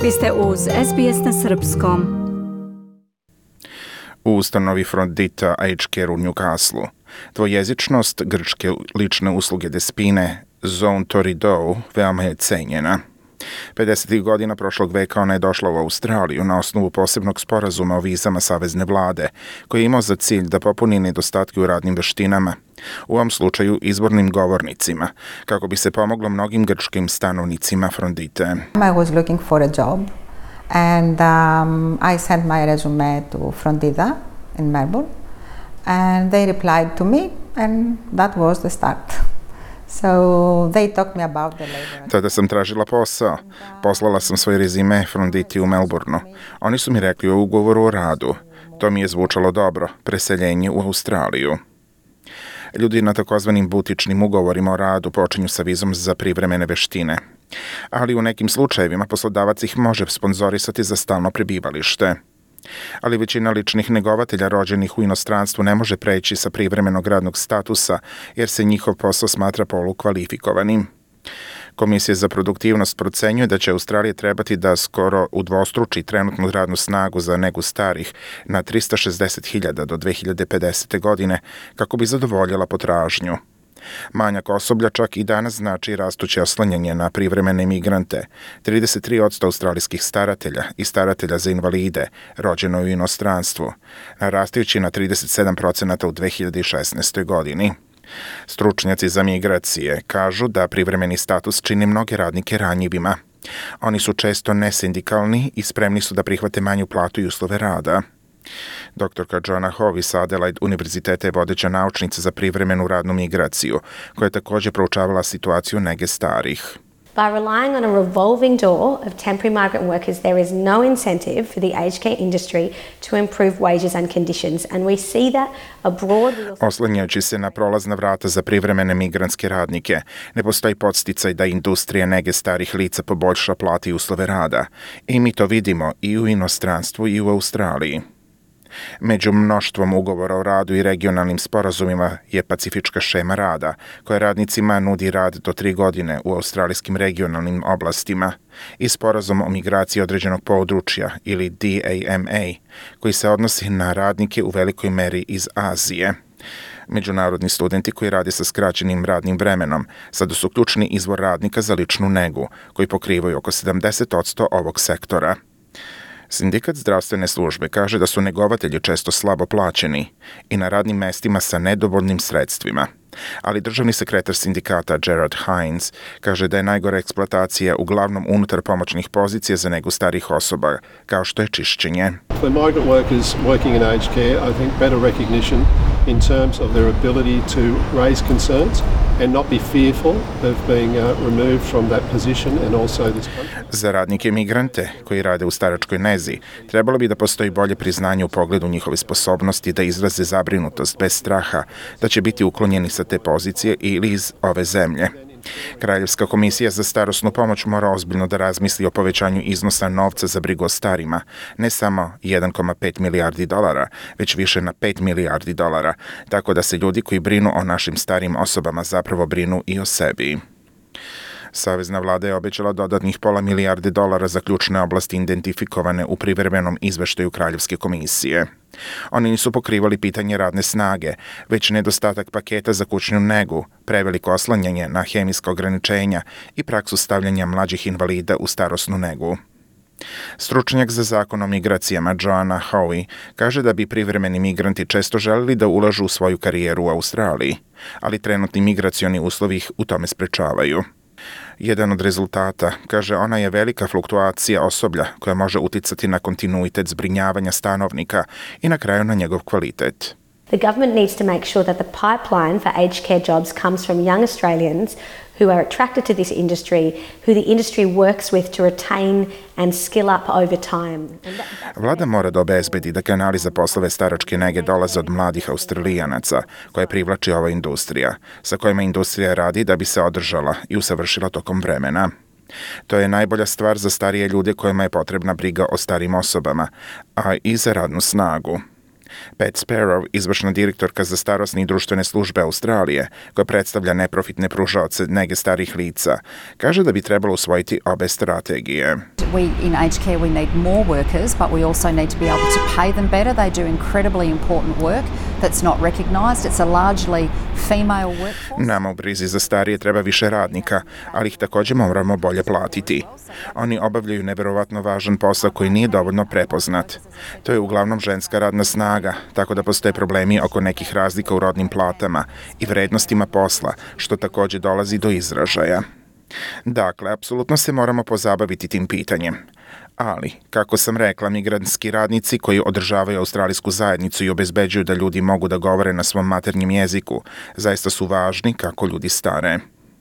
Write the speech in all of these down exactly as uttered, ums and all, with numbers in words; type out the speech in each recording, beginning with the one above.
Vi ste uz S B S na srpskom. U ustanovi Frodita Aged Care u Newcastle dvojezičnost grčke lične usluge Despine Zone Toridou veoma je cenjena. pedesetih godina prošlog veka ona je došla u Australiju na osnovu posebnog sporazuma o vizama savezne vlade, koji je imao za cilj da popuni nedostatke u radnim veštinama, u ovom slučaju izvornim govornicima, kako bi se pomoglo mnogim grčkim stanovnicima Frodite. I was looking for a job and um, I sent my resume to Frodita in Melbourne and they replied to me and that was the start. So they talked me about the labor. Tada sam tražila posao. Poslala sam svoj rezime Froditi u Melbourneu. Oni su mi rekli o ugovoru o radu. To mi je zvučalo dobro, preseljenje u Australiju. Ljudi na takozvanim butičnim ugovorima o radu počinju sa vizom za privremene veštine. Ali u nekim slučajevima poslodavac ih može sponzorisati za stalno prebivalište. Ali većina ličnih negovatelja rođenih u inostranstvu ne može preći sa privremenog radnog statusa jer se njihov posao smatra polukvalifikovanim. Komisija za produktivnost procenjuje da će Australija trebati da skoro udvostruči trenutnu radnu snagu za negu starih na trista šezdeset hiljada do dve hiljade pedesete. godine kako bi zadovoljila potražnju. Manjak osoblja čak i danas znači rastuće oslanjanje na privremene migrante. trideset tri posto australijskih staratelja i staratelja za invalide rođeno u inostranstvu, narastajući na trideset sedam posto u dve hiljade šesnaestoj. godini. Stručnjaci za migracije kažu da privremeni status čini mnoge radnike ranjivima. Oni su često nesindikalni i spremni su da prihvate manju platu i uslove rada. Doktorka Joanna Howe sa Adelaide univerziteta je vodeća naučnica za privremenu radnu migraciju, koja je također proučavala situaciju nege starih. By relying on a revolving door of temporary migrant workers, there is no incentive for the aged care industry to improve wages and conditions, and we see that abroad. Oslanjajući se na prolazna vrata za privremene migrantske radnike, ne postoji podsticaj da industrija nege starih lica poboljša plati i uslove rada. I mi to vidimo i u inostranstvu i u Australiji. Među mnoštvom ugovora o radu i regionalnim sporazumima je pacifička šema rada, koja radnicima nudi rad do tri godine u australijskim regionalnim oblastima, i sporazum o migraciji određenog područja ili D A M A, koji se odnosi na radnike u velikoj meri iz Azije. Međunarodni studenti koji rade sa skraćenim radnim vremenom sada su ključni izvor radnika za ličnu negu, koji pokrivaju oko sedamdeset posto ovog sektora. Sindikat zdravstvene službe kaže da su negovatelji često slabo plaćeni i na radnim mestima sa nedovoljnim sredstvima. Ali državni sekretar sindikata Gerard Hines kaže da je najgora eksploatacija uglavnom unutar pomoćnih pozicija za negu starih osoba, kao što je čišćenje. For migrant workers working in aged care, I think better recognition in terms of their ability to raise concerns and not be fearful of being uh, removed from that position and also this country. Za radnike migrante koji rade u staračkoj nezi, trebalo bi da postoji bolje priznanje u pogledu njihove sposobnosti da izraze zabrinutost bez straha da će biti uklonjeni sa te pozicije ili iz ove zemlje. Kraljevska komisija za starosnu pomoć mora ozbiljno da razmisli o povećanju iznosa novca za brigu o starima, ne samo jedan zarez pet milijardi dolara, već više na pet milijardi dolara, tako da se ljudi koji brinu o našim starim osobama zapravo brinu i o sebi. Savezna vlada je obećala dodatnih pola milijarde dolara za ključne oblasti identifikovane u privremenom izveštaju Kraljevske komisije. Oni nisu pokrivali pitanje radne snage, već nedostatak paketa za kućnu negu, preveliko oslanjanje na hemijska ograničenja i praksu stavljanja mlađih invalida u starosnu negu. Stručnjak za zakon o migracijama Joanna Howe kaže da bi privremeni migranti često želeli da ulažu u svoju karijeru u Australiji, ali trenutni migracioni uslovi ih u tome sprečavaju. Jedan od rezultata, kaže ona, je velika fluktuacija osoblja koja može uticati na kontinuitet zbrinjavanja stanovnika i na kraju na njegov kvalitet. The government needs to make sure that the pipeline for aged care jobs comes from young Australians who are attracted to this industry, who the industry works with to retain and skill up over time. Vlada mora da obezbedi da kanali za poslove staračke nege dolaze od mladih Australijanaca koje privlači ova industrija, sa kojima industrija radi da bi se održala i usavršila tokom vremena. To je najbolja stvar za starije ljude kojima je potrebna briga o starim osobama, a i za radnu snagu. Pat Sparrow, izvršna direktorka za starosne i društvene službe Australije, koja predstavlja neprofitne pružaoce nege starih lica, kaže da bi trebalo usvojiti obe strategije. We in aged care we need more workers, but we also need to be able to pay them better. They do incredibly important work that's not recognised. It's a largely female workforce. Nama u brizi za starije treba više radnika, ali ih također moramo bolje platiti. Oni obavljaju neverovatno važan posao koji nije dovoljno prepoznat. To je uglavnom ženska radna snaga, tako da postoje problemi oko nekih razlika u rodnim platama i vrednostima posla, što također dolazi do izražaja. Dakle, apsolutno se moramo pozabaviti tim pitanjem. Ali, kako sam rekla, migrantski radnici koji održavaju australijsku zajednicu i obezbeđuju da ljudi mogu da govore na svom maternjem jeziku, zaista su važni kako ljudi stare.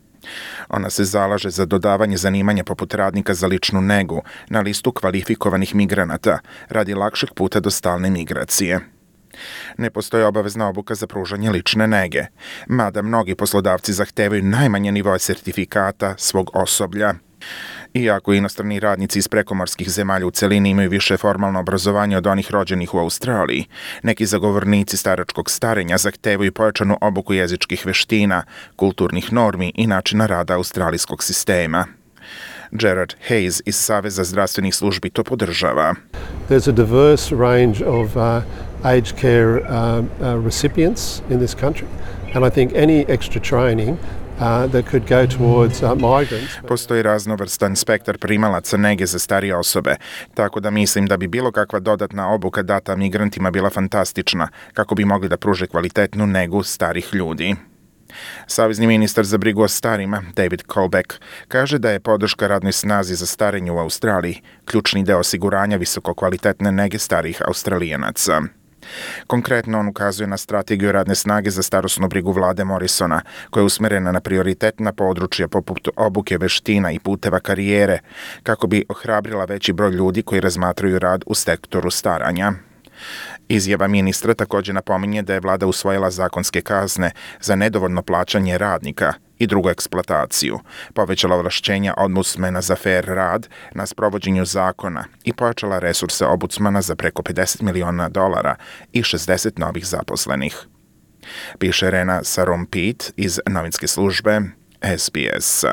Ona se zalaže za dodavanje zanimanja poput radnika za ličnu negu na listu kvalifikovanih migranata radi lakšeg puta do stalne migracije. Ne postoji obavezna obuka za pružanje lične nege, mada mnogi poslodavci zahtevaju najmanje nivoe sertifikata svog osoblja. Iako inostrani radnici iz prekomorskih zemalja u celini imaju više formalno obrazovanje od onih rođenih u Australiji, neki zagovornici staračkog starenja zahtevaju pojačanu obuku jezičkih veština, kulturnih normi i načina rada australijskog sistema. Gerard Hayes iz Saveza zdravstvenih službi to podržava. There's a diverse range of uh, aged care uh, uh, recipients in this country, and I think any extra training Uh, that could go towards uh, migrants. Postoji raznovrstan spektar primalaca nege za starije osobe, tako da mislim da bi bilo kakva dodatna obuka data migrantima bila fantastična, kako bi mogli da pruže kvalitetnu negu starih ljudi. Savezni ministar za brigu o starima, David Colbeck, kaže da je podrška radnoj snazi za starenje u Australiji ključni deo osiguranja visokokvalitetne nege starijih Australijanaca. Konkretno, on ukazuje na strategiju radne snage za starosnu brigu vlade Morrisona, koja je usmerena na prioritetna područja poput obuke veština i puteva karijere, kako bi ohrabrila veći broj ljudi koji razmatraju rad u sektoru staranja. Izjava ministra također napominje da je vlada usvojila zakonske kazne za nedovoljno plaćanje radnika i drugu eksploataciju, povećala ovlašćenja ombudsmana za fair rad na sprovođenju zakona i pojačala resurse ombudsmana za preko pedeset miliona dolara i šezdeset novih zaposlenih. Piše Rena Sarom-Pitt iz novinske službe S B S.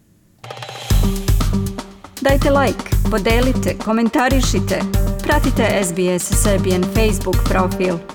Dajte like, podelite, komentarišite. Pratite S B S Serbian Facebook profil.